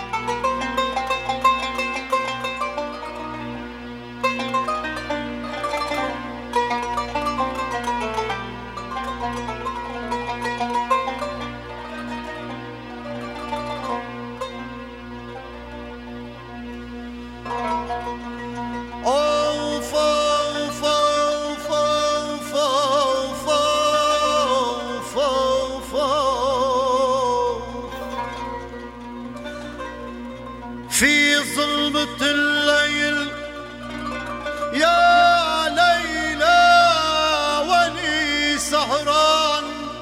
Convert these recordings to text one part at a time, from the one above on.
في ظلمة الليل يا ليلى ولي سهران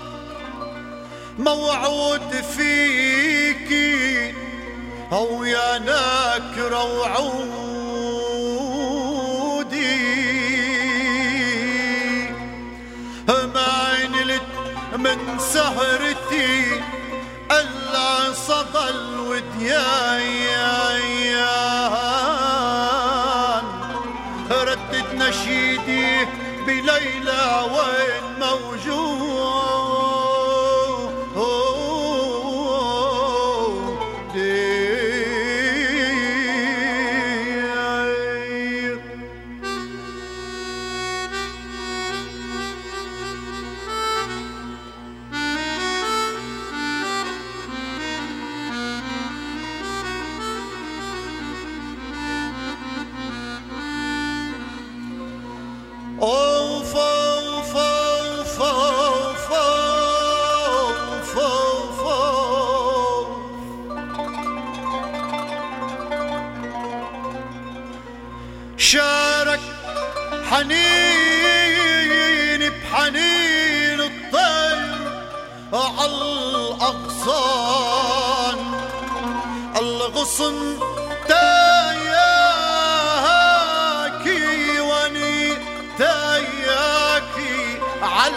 موعود فيكي أو يا ناكرة وعودي ما نلت من سهرتي ألا صدى الوديان ردد نشيدي بليلى وين أوف أوف أوف أوف أوف أوف أوف شارك حنين بحنين الطير عالأغصان الغصن تاياكي على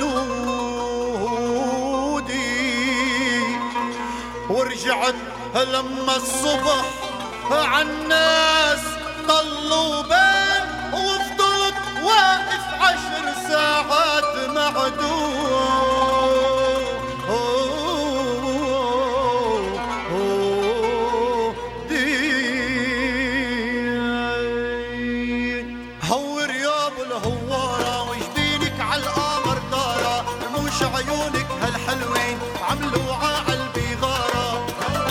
زنودي ورجعت لما الصبح عالناس طلوا بين وفضلت واقف 10 ساعات معدود عيونك هالحلوين عملوا عقلبي غارة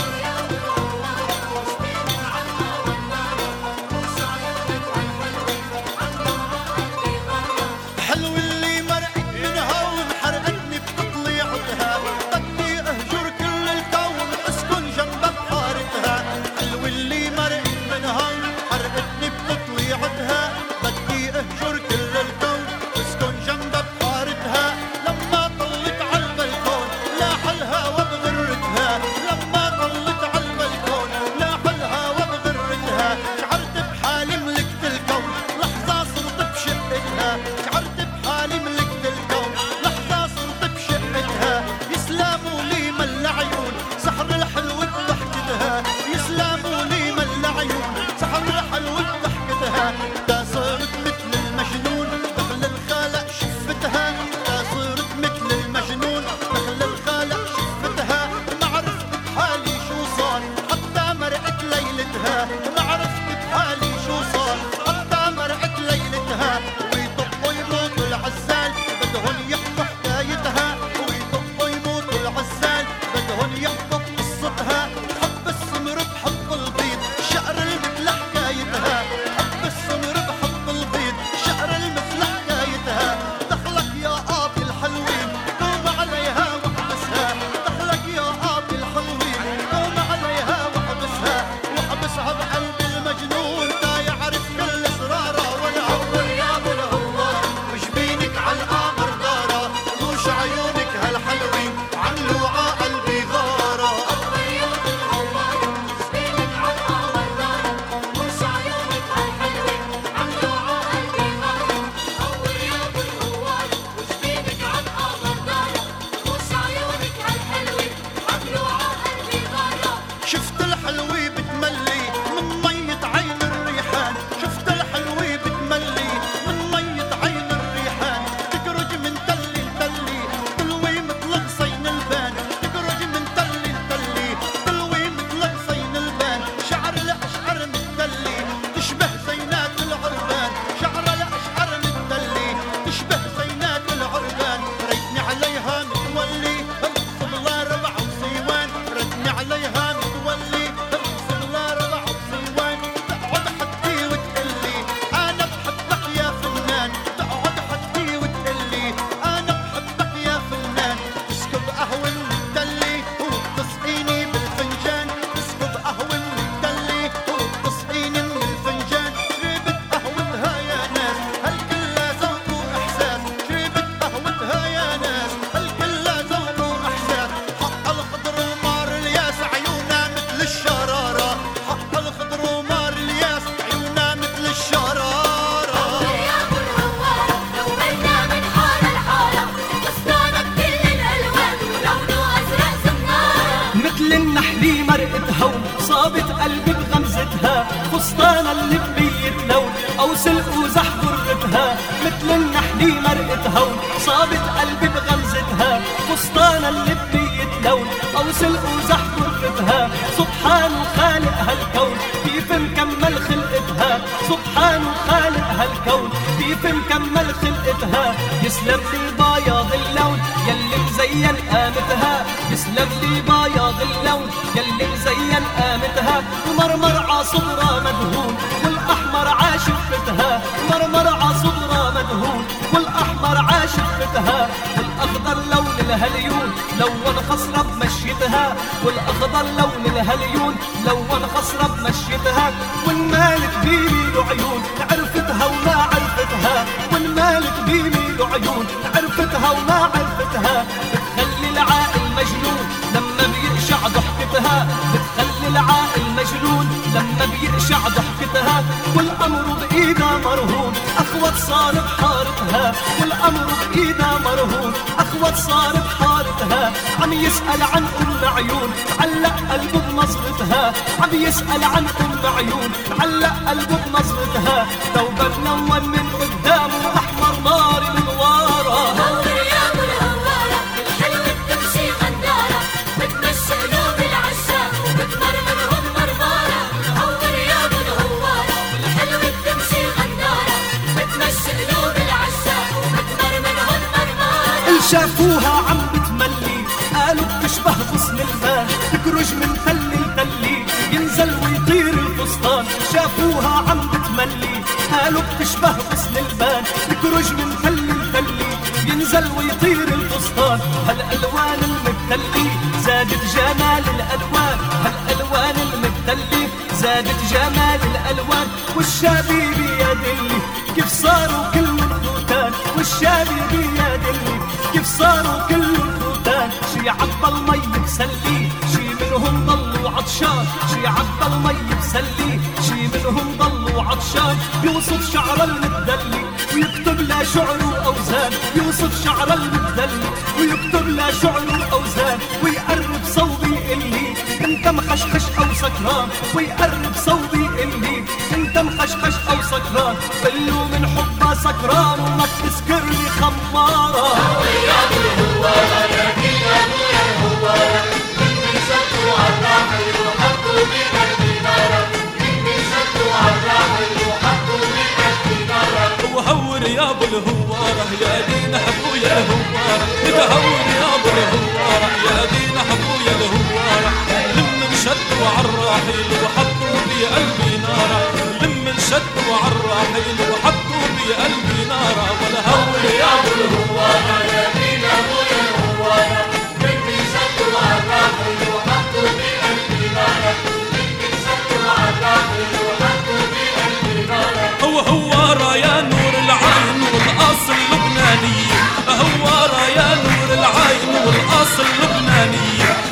حلو اللي مرقت منها وانحرقتني بتطليعتها بدي اهجر كل الكون اسكن جنب بحارتها حلو اللي مرقت منها وانحرقتني بتطليعتها بدي اهجر كل الكون اسكن جنب بحارتها لما طلت عالبلكون لاحلها وبغرتها لما طلت عالبلكون لاحلها وبغرتها شعرت بحالي ملكت الكون لحظة صرت بشقتها شعرت بحالي ملكت الكون لحظة صرت بشقتها يسلموا لي من العيون سحر الحلو بضحكتها يسلموا لي من العيون سحر الحلو بضحكتها دا صرت مثل المجنون دخل الخالق شفتها دا صرت مثل المجنون دخل الخالق شفتها ما عرفت بحالي شو صار حتى مرقت ليلتها ما عرفت بحالي شو صار حتى مرقت ليلتها ويطقوا يموتوا العزال بدهن يحكوا حكايتها ويطقوا يموتوا العزال بدهن يحكوا قصتها حب السمر بحب البيض شعر المثل حكايتها حب السمر بحب البيض شعر المثل حكايتها دخلك يا قاضي الحلوين قوم عليها واحبسها دخلك يا قاضي الحلوين قوم عليها واحبسها واحبسها بقلب المجنون تا يعرف كل اسرارها والعور يا ابو الهوار وجبينك عالقمر دارة وش عيونك هالحلوين عملوا عقلبي غارة شفت الحلوة بتملي من مية عين الريحان شفت الحلوة بتملي من مية عين الريحان تخرج من تلي لتلي تلوي مثل غصين البان تخرج من تلي لتلي تلوي مثل غصين هون صابت قلبي بغمزتها، فستانها اللي بمية لون أو سلق وزح ضرتها، مثل النحلي مرقت هون صابت قلبي بغمزتها، فستانها اللي بمية لون أو سلق وزح ضرتها. سبحان خالق هالكون كيف مكمل خلقتها، سبحان خالق هالكون كيف مكمل خلقتها. يسلم لي بياض اللون يلي مزين قامتها، يسلم لي بياض اللون يلي مزين قامتها. ومرمر عصدرها مدهون والاحمر عاشفتها، مرمر عصدرها مدهون والاحمر عاشفتها. والاخضر لون الهليون لون خصرة بمشيتها، والاخضر لون الهليون لون خصرة بمشيتها. والمالك بيميلوا عيون عرفتها وما عرفتها، والمالك بيميلوا عيون عرفتها وما عرفتها. بتخلي العاقل مجنون لما بيرشع ضحكتها، بتخلي العاقل مجنون لما بيرشع ضحكتها. والامر بايدها مرهون اخوت صار بحارتها، والامر بايدها مرهون اخوت صار بحارتها. عم يسأل عن عيون علق قلبه بنظرتها، عم يسأل عن عيون علق قلبه بنظرتها. ثوبها منون من قدامه احمر ناري من ورا. هور يا ابو الهوارة الحلوة بتمشي غندارة، بتمشي قلوب العشاق وبتمرمرهم مرمارة. هور يا ابو الهوارة الحلوة بتمشي غندارة، بتمشي قلوب العشاق وبتمرمرهم مرمارة. اللي شافوها عم بتملي قالوا بتشبه غصن الماء، تكرج من تل لتلي ينزل ويطير الفستان. شافوها عم بتملي قالوا بتشبه غصن الماء، تكرج من تل لتلي ينزل ويطير الفستان. هالالوان المبتلي زادت جمال الالوان، هالالوان المبتلي زادت جمال الالوان. والشبيب يا دلي كيف صاروا كلهم خوتان، والشبيب يا دلي كيف صاروا كلهم خوتان. شي عبى المي بسلي شي منهم ضلوا عطشان، شي عبى المي بسلي شي منهم ضلوا عطشان. يوصف شعر المدلي ويكتب لا شعر واوزان، يوصف شعر المدلي ويكتب لا شعر واوزان. ويقرب صوبي اللي انت مخشخش او سكران، ويقرب صوبي اللي انت مخشخش او سكران. قلو من حبها سكران وما بتسكرني خمارة. يا ابو الهوارة يا دين ابو الهوارة، من شدوا عالراحل وحطوا بقلبي نارة، من شدوا عالراحل وحطوا بقلبي نارة. وهور يا ابو الهوارة يا دين ابويا الهوارة، تهور يا ابو الهوارة يا دين ابويا الهوارة. لمن شدوا عالراحل وحطوا بقلبي نارة، لمن شدوا عالراحل وحطوا بقلبي نارة. والهور يا ابو الهوارة يا دين ابو الهوارة، من شدوا عالراحل وحطوا بقلبي نارة، من شدوا عالراحل وحطوا بقلبي نارة. هوارة يا نور العين والأصل اللبناني، هوارة يا نور العين والأصل اللبناني.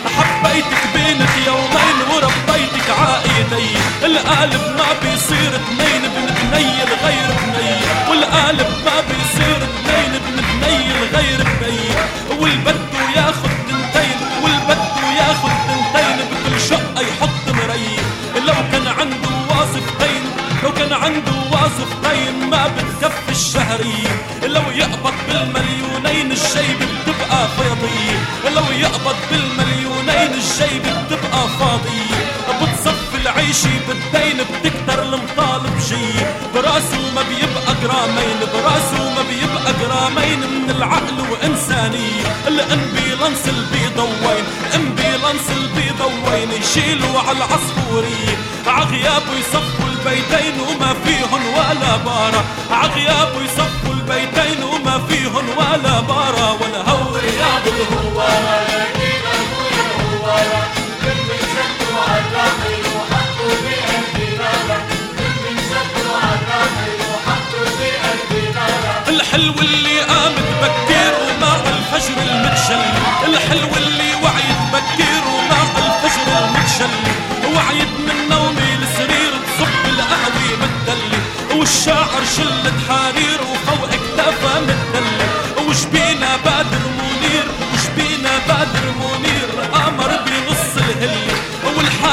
حبيتك بينك يومين وربيتك عائدين، القالب ما بيصير اثنين ابن بني غير بني، والقالب ما بيصير اثنين ابن بني غير بني. والبدو ياخد تنتين، والبدو ياخد تنتين، بكل شقة يحط مري. لو كان عنده واصفتين، لو كان عنده واصفتين ما بتكفي الشهرية. لو يقبض بالمليونين الشيب بتبقى فاضية، لو يقبض بالمليونين الشيب بتبقى فاضية. بتصفي العيشة بالدين بتكتر المطالب جي، براسه ما بيبقى جرامين، براسه ما بيبقى جرامين من العقل وإنسانية. الامبيلانس البيضوين، الامبيلانس البيضوين يشيلوا على العصفورية، عغيابه يصفوا البيتين وما فيهن ولا بارة، عغيابه يصفوا البيتين وما فيهن ولا بارة. والهور يا ابو الهوارة يا دين ابو الهوارة، من شدوا عالراحل وحطوا بقلبي نارة، من شدوا عالراحل وحطوا بقلبي نارة. الحلو اللي قامت بكير ومع الفجر المتشل، الحلو اللي وعيت بكير ومع الفجر المتشل. وعيت من نومي السرير تصب القهوة متدلي، والشاعر شلة حرير وفوق كتافها متدلي. وشبينا بدر منير، وشبينا بدر منير قمر بنص الهلة، والحال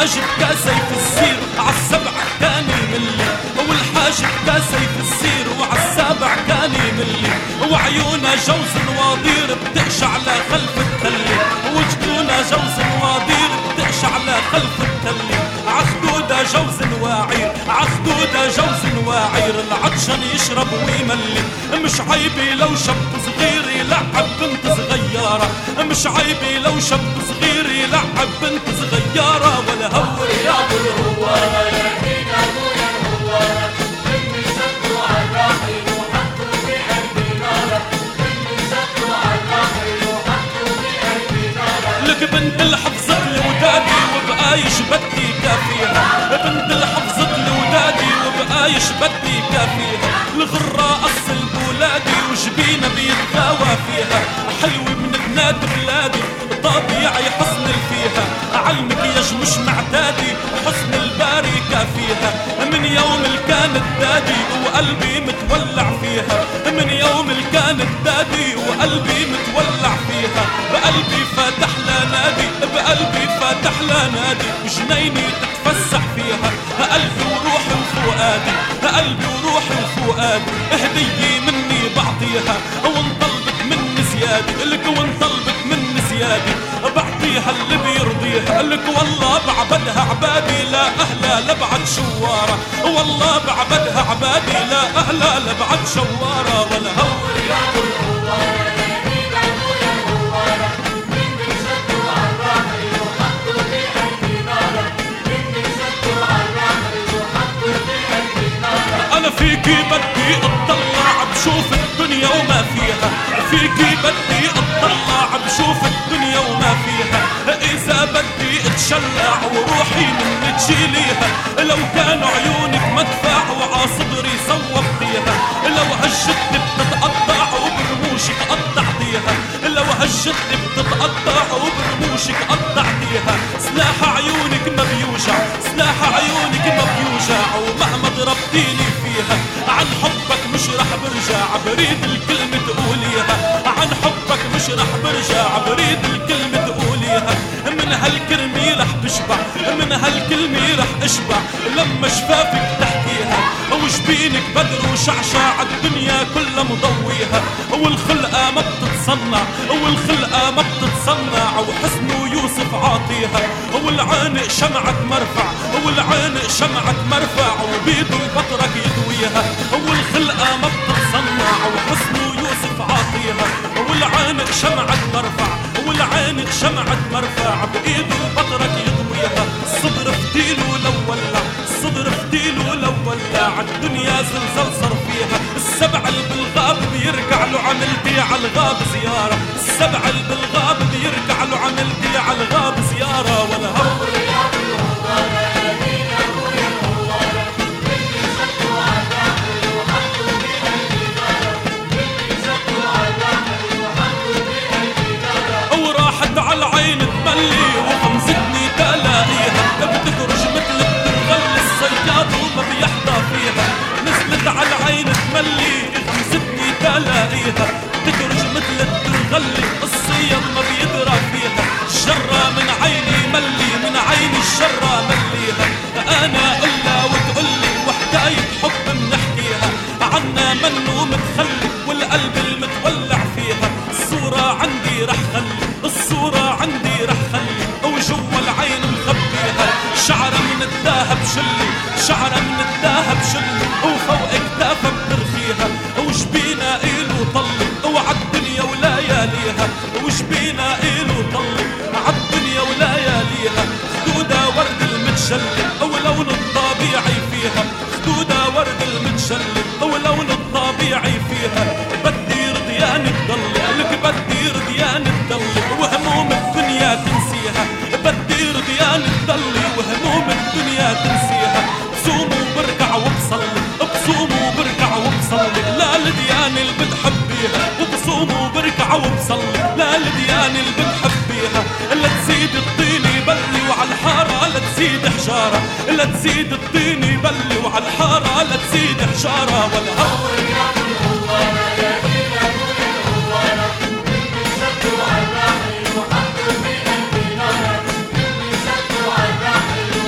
والحاجب كسيف السير عالسبع كان يملي والحاجب كسيف السير وعالسابع كان يملي وعيونا جوز نواضير بتقشع على خلف التلي وجدونا جوز نواضير بتقشع على خلف التلي عخدودة جوز نواعير عخدودة جوز نواعير العطشان يشرب ويملي مش عيبي لو شاب صغير يلعب بنت صغيرة مش عيبي لو شاب صغير يلعب بنت صغيرة ولا هو يا ابو الهوارة يا دين ابويا الهوارة مني سدوا على الراحل وحطوا في قلبي نارة مني سدوا على الراحل وحطوا في قلبي نارة لك بنت الحفظت لودادي وبقايش بدي كافيها بنت الحفظت لودادي وبقايش بدي كافيها الغرة أصل بولادي وجبينا بيتغاوى فيها حلوة من بنات بلادي طبيعي حسن فيها علمك يا مش معتادي حسن الباري كافيها من يوم اللي كانت دادي وقلبي متولع فيها من يوم اللي كانت دادي وقلبي متولع فيها بقلبي فاتح لا نادي بقلبي فاتح لا نادي وجنيني تتفسح فيها قلبي وروحي وفؤادي قلبي وروحي وفؤادي هدية مني بعطيها وانطلبت مني زيادة لك وانطلبت مني زيادة بعطيها اللي بيرضيها لك والله بعبدها عبادي لا أهلا لبعد شوارة والله بعبدها عبادي لا أهلا لبعد شوارة ولا هو يا ابو الهوارة يا دين ابويا الهوارة مني سدوا على الراحل وحطوا في قلبي نارة مني سدوا على الراحل وحطوا في قلبي نارة أنا فيكي بدي أطلع بشوف الدنيا وما فيها فيكي بدي أطلع بشوف الدنيا وما فيها إذا بدي أتشلع وروحي من تشيليها لو كانوا عيونك مدفع وعاصدري صوبتيها لو هالجد بتتقطع وبرموشك قطعتيها لو هالجد بتتقطع وبرموشك قطعتيها سلاح عيونك ما بيوجع سلاح عيونك ما بيوجع ومهما ضربتيني فيها عن حبك مش رح برجع بريد الكلمة تقوليها عن حبك مش رح برجع بريد الكلمة تقوليها من هالكلمة رح بشبع من هالكلمة رح اشبع لما شفافك تحكيها وجبينك بدر وشعشع الدنيا كلها مضويها والخلقة ما بتتصنع والخلقة ما بتتصنع وحسن يوسف عاطيها والعانق شمعة مرفع والعانق شمعة مرفع وبيده البطرك يدويها والخلقة ما بتتصنع وحسن يوسف عاطيها والعانق شمعة مرفع والعانق شمعة مرفع بإيده البطرك يدويها الصدر فتيله لو ولع الصدر فتيله لو ولع الدنيا زلزال صار فيها السبع اللي بالغاب بيرجع له عملتي على الغاب زيارة السبع اللي بالغاب بيرجع له عملتي على الغاب زيارة ولا هم يا ابو الهوارة يا دين ابويا الهوارة مني سدوا على الراحل وحطوا في قلبي نارة مني سدوا على الراحل وحطوا في قلبي نارة وراحت على العين تملي وغمزتني تلاقيها بتخرج مثل بتنغل الصياد وما بيحظى فيها نزلت على العين تملي غمزتني تلاقيها بتخرج مثل بتنغل الصياد ما بيدرى فيها الشرة من عيني ملي من عيني الشرة مليها انا اقولها وتقولي وحكاية حب بنحكيها عنا منه متخلي والقلب المتولع فيها الصورة عندي رح خلي الصورة عندي رح خلي وجوا العين مخبيها شعرة من الذهب شلي شعرة من الذهب شلي وفوق كتافها بترخيها وجبينا إله طلي وعالدنيا ولياليها وجبينا إله طلي عالدنيا ولياليها خدودة ورد المتشلي ولون الطبيعي فيها خدودة ورد المتشلي ولون الطبيعي فيها بدي رضيان تضلي لك بدي رضيان تضلي وهموم الدنيا تنسيها بدي رضيان تضلي وهموم الدنيا تنسيها بصوم وبرجع وبصلي بصوم وبرجع وبصلي لا الديان اللي بتحبيها وبصوم وبرجع وبصلي لا الديان اللي بتحبيها لا تزيد الطين يبلي وعلى الحارة لا تزيد حجارة لا تزيد الطين يبلي وعلى الحارة لا تزيد حجارة ولا يا ابو الهوارة يا دين ابويا الهوارة مني سدوا على الراحل وحطوا في قلبي نارة مني سدوا على الراحل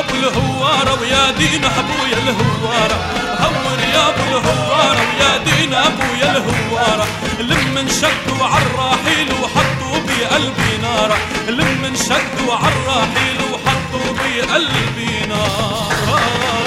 ابو الهوارة ويا دين ابويا الهوارة، هور يا ابو الهوارة ويا دين ابويا الهوارة. لما انشدوا عالراحيل وحطوا بقلبي نارة، لما انشدوا عالراحيل وحطوا بقلبي نارة.